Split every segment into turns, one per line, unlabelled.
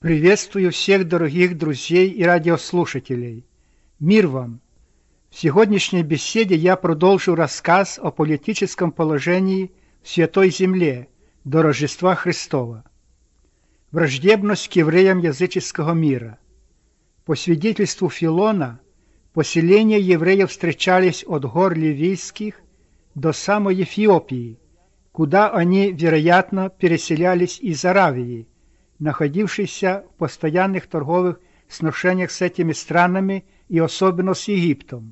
Приветствую всех дорогих друзей и радиослушателей. Мир вам! В сегодняшней беседе я продолжу рассказ о политическом положении в Святой Земле до Рождества Христова. Враждебность к евреям языческого мира. По свидетельству Филона, поселения евреев встречались от гор Ливийских до самой Эфиопии, куда они, вероятно, переселялись из Аравии, находившейся в постоянных торговых сношениях с этими странами и особенно с Египтом.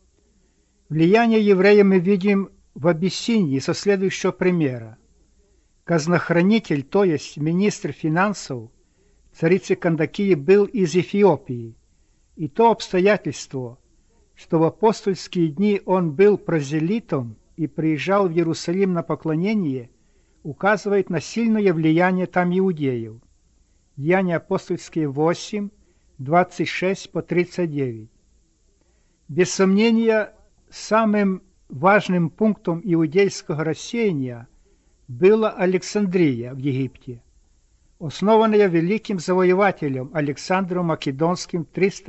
Влияние евреев мы видим в Абиссинии со следующего примера. Казнохранитель, то есть министр финансов царицы Кандакии, был из Эфиопии, и то обстоятельство, что в апостольские дни он был прозелитом и приезжал в Иерусалим на поклонение, указывает на сильное влияние там иудеев. Деяния апостольские 8, 26 по 39. Без сомнения, самым важным пунктом иудейского рассеяния была Александрия в Египте, основанная великим завоевателем Александром Македонским в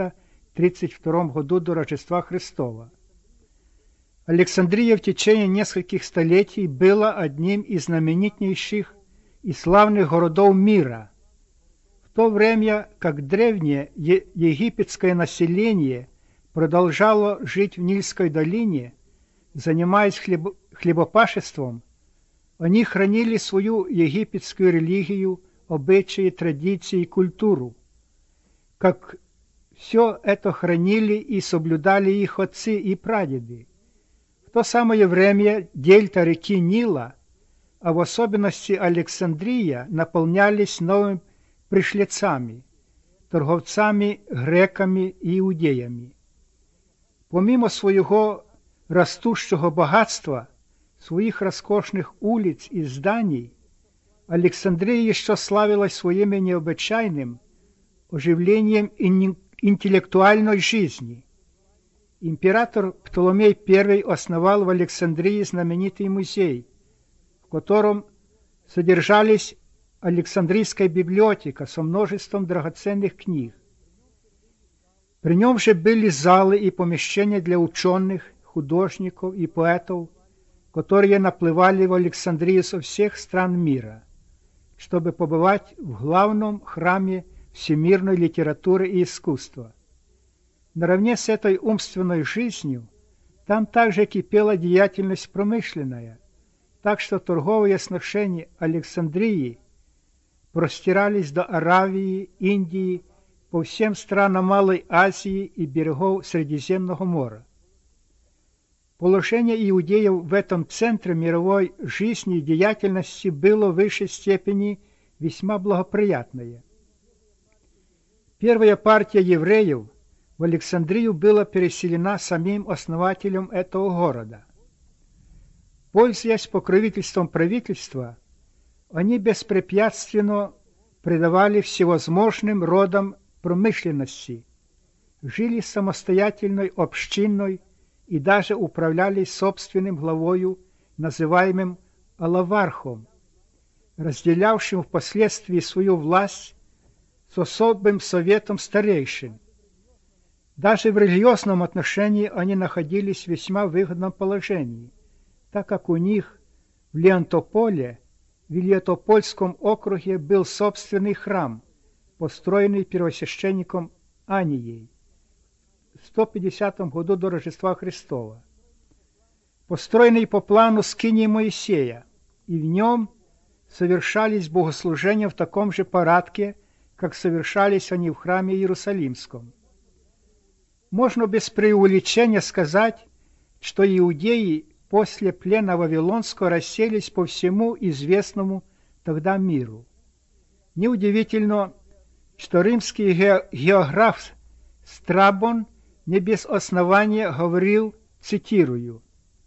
332 году до Рождества Христова. Александрия в течение нескольких столетий была одним из знаменитейших и славных городов мира, в то время как древнее египетское население продолжало жить в Нильской долине, занимаясь хлебопашеством. Они хранили свою египетскую религию, обычаи, традиции и культуру. Как все это хранили и соблюдали их отцы и прадеды. В то самое время дельта реки Нила, а в особенности Александрия, наполнялись новыми пришлецами, торговцами, греками и иудеями. Помимо своего растущего богатства, своих роскошных улиц и зданий, Александрия еще славилась своим необычайным оживлением интеллектуальной жизни. Император Птоломей I основал в Александрии знаменитый музей, в котором содержались Александрийская библиотека со множеством драгоценных книг. При нем же были залы и помещения для ученых, художников и поэтов, которые наплывали в Александрию со всех стран мира, чтобы побывать в главном храме всемирной литературы и искусства. Наравне с этой умственной жизнью там также кипела деятельность промышленная, так что торговые сношения Александрии простирались до Аравии, Индии, по всем странам Малой Азии и берегов Средиземного моря. Положение иудеев в этом центре мировой жизни и деятельности было в высшей степени весьма благоприятное. Первая партия евреев в Александрию была переселена самим основателем этого города. Пользуясь покровительством правительства, они беспрепятственно предавали всевозможным родам промышленности, жили самостоятельной общиной и даже управляли собственным главою, называемым алавархом, разделявшим впоследствии свою власть с особым советом старейшин. Даже в религиозном отношении они находились в весьма выгодном положении, так как у них в Леонтополе, в Ильетопольском округе, был собственный храм, построенный первосвященником Анией в 150 году до Рождества Христова, построенный по плану скинии Моисея, и в нем совершались богослужения в таком же порядке, как совершались они в храме Иерусалимском. Можно без преувеличения сказать, что иудеи после плена Вавилонского расселись по всему известному тогда миру. Неудивительно, что римский географ Страбон не без основания говорил, цитирую: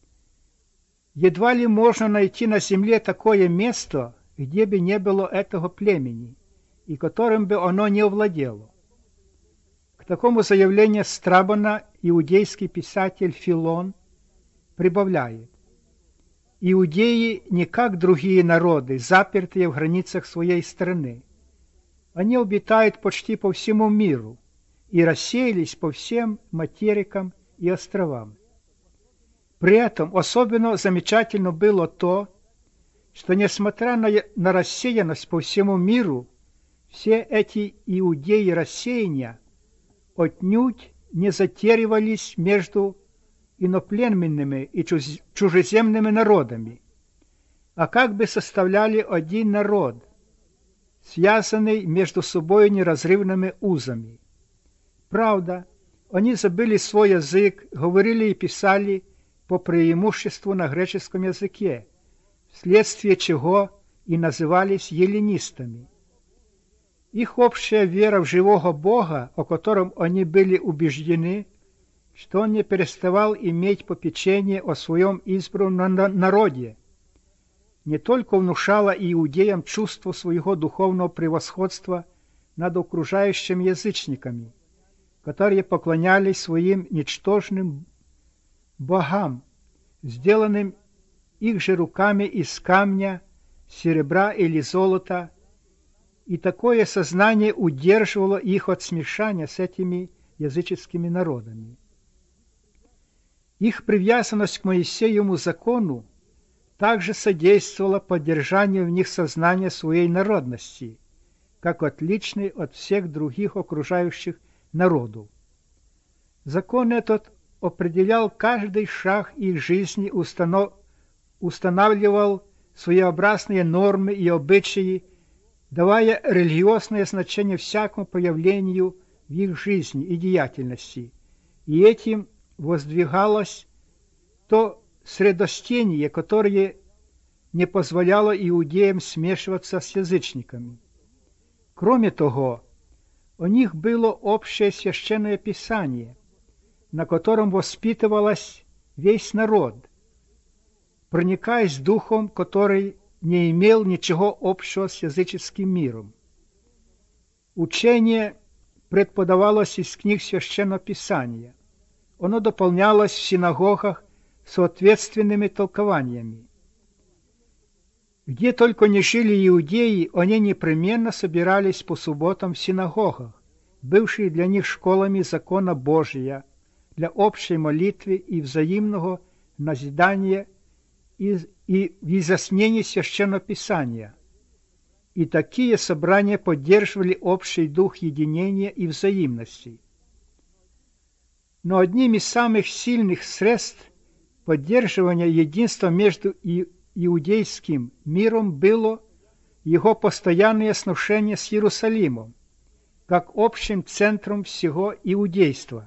«Едва ли можно найти на земле такое место, где бы не было этого племени, и которым бы оно не овладело». К такому заявлению Страбона иудейский писатель Филон прибавляет: «Иудеи не как другие народы, запертые в границах своей страны. Они обитают почти по всему миру и рассеялись по всем материкам и островам. При этом особенно замечательно было то, что, несмотря на рассеянность по всему миру, все эти иудеи рассеяния отнюдь не затеривались между иноплеменными и чужеземными народами, а как бы составляли один народ, связанный между собой неразрывными узами. Правда, они забыли свой язык, говорили и писали по преимуществу на греческом языке, вследствие чего и назывались эллинистами. Их общая вера в живого Бога, о котором они были убеждены, что он не переставал иметь попечение о своем избранном народе, не только внушала иудеям чувство своего духовного превосходства над окружающими язычниками, которые поклонялись своим ничтожным богам, сделанным их же руками из камня, серебра или золота, и такое сознание удерживало их от смешания с этими языческими народами. Их привязанность к Моисеевому закону также содействовала поддержанию в них сознания своей народности, как отличной от всех других окружающих народов. Закон этот определял каждый шаг их жизни, устанавливал своеобразные нормы и обычаи, давая религиозное значение всякому появлению в их жизни и деятельности, и этим воздвигалось то средостение, которое не позволяло иудеям смешиваться с язычниками. Кроме того, у них было общее священное писание, на котором воспитывалось весь народ, проникаясь духом, который не имел ничего общего с языческим миром. Учение преподавалось из книг Священного Писания. Оно дополнялось в синагогах соответственными толкованиями. Где только не жили иудеи, они непременно собирались по субботам в синагогах, бывшие для них школами закона Божия, для общей молитвы и взаимного назидания и в изъяснении Священного Писания. И такие собрания поддерживали общий дух единения и взаимности. Но одним из самых сильных средств поддерживания единства между иудейским миром было его постоянное сношение с Иерусалимом, как общим центром всего иудейства.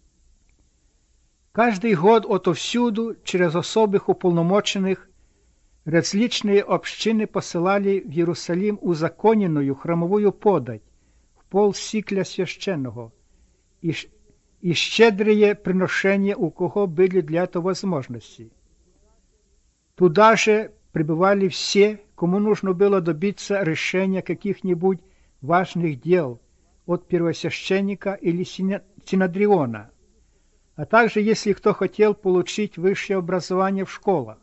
Каждый год отовсюду, через особых уполномоченных, различные общины посылали в Иерусалим узаконенную храмовую подать в полсикля священного и щедрые приношения, у кого были для этого возможности. Туда же прибывали все, кому нужно было добиться решения каких-нибудь важных дел от первосвященника или синодриона, а также если кто хотел получить высшее образование в школах.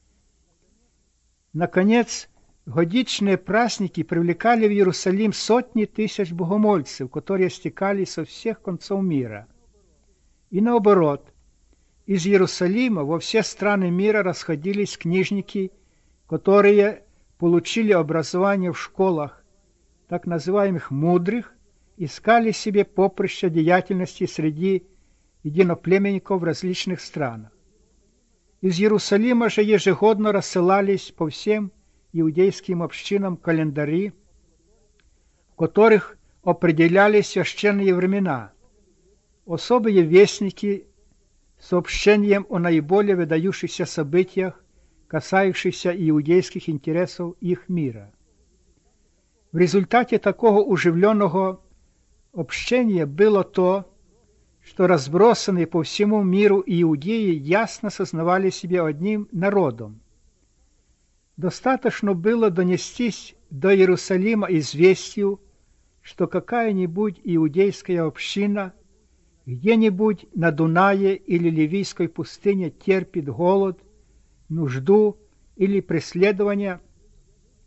Наконец, годичные праздники привлекали в Иерусалим сотни тысяч богомольцев, которые стекали со всех концов мира. И наоборот, из Иерусалима во все страны мира расходились книжники, которые получили образование в школах, так называемых мудрых, искали себе поприще деятельности среди единоплеменников в различных странах. Из Иерусалима же ежегодно рассылались по всем иудейским общинам календари, в которых определялись священные времена, особые вестники с сообщением о наиболее выдающихся событиях, касающихся иудейских интересов их мира. В результате такого оживленного общения было то, что разбросанные по всему миру иудеи ясно сознавали себя одним народом. Достаточно было донестись до Иерусалима известию, что какая-нибудь иудейская община где-нибудь на Дунае или Ливийской пустыне терпит голод, нужду или преследование,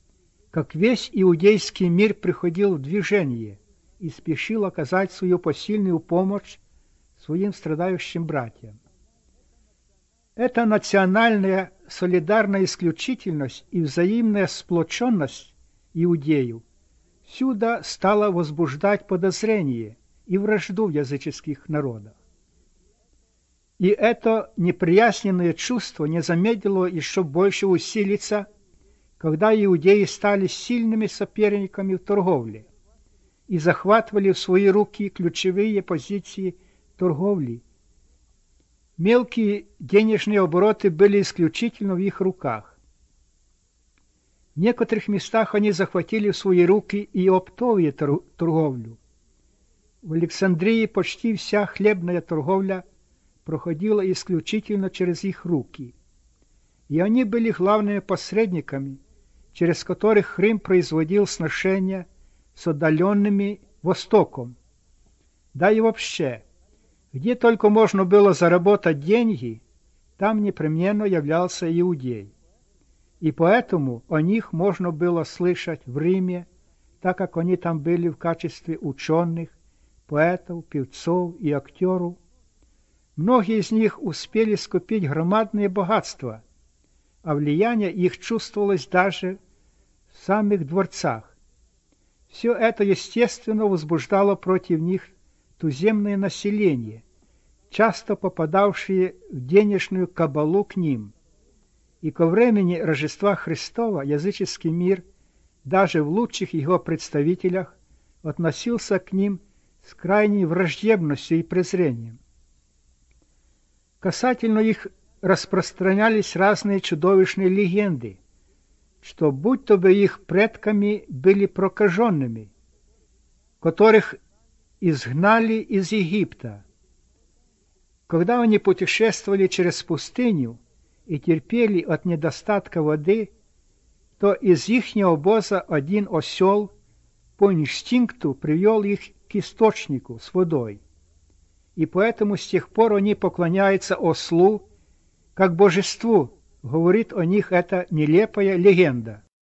как весь иудейский мир приходил в движение и спешил оказать свою посильную помощь своим страдающим братьям. Эта национальная солидарная исключительность и взаимная сплоченность иудеев всюду стала возбуждать подозрение и вражду в языческих народах. И это неприязненное чувство не замедлило еще больше усилиться, когда иудеи стали сильными соперниками в торговле и захватывали в свои руки ключевые позиции торговли. Мелкие денежные обороты были исключительно в их руках. В некоторых местах они захватили в свои руки и оптовую торговлю. В Александрии почти вся хлебная торговля проходила исключительно через их руки, и они были главными посредниками, через которых Рим производил сношения с отдаленными Востоком. Да и вообще, где только можно было заработать деньги, там непременно являлся иудей. И поэтому о них можно было слышать в Риме, так как они там были в качестве ученых, поэтов, певцов и актеров. Многие из них успели скопить громадные богатства, а влияние их чувствовалось даже в самих дворцах. Все это, естественно, возбуждало против них туземное население, часто попадавшие в денежную кабалу к ним. И ко времени Рождества Христова языческий мир, даже в лучших его представителях, относился к ним с крайней враждебностью и презрением. Касательно их распространялись разные чудовищные легенды, что будто бы их предками были прокаженными, которых изгнали из Египта. Когда они путешествовали через пустыню и терпели от недостатка воды, то из ихнего обоза один осел по инстинкту привел их к источнику с водой. И поэтому с тех пор они поклоняются ослу как божеству, говорит о них эта нелепая легенда.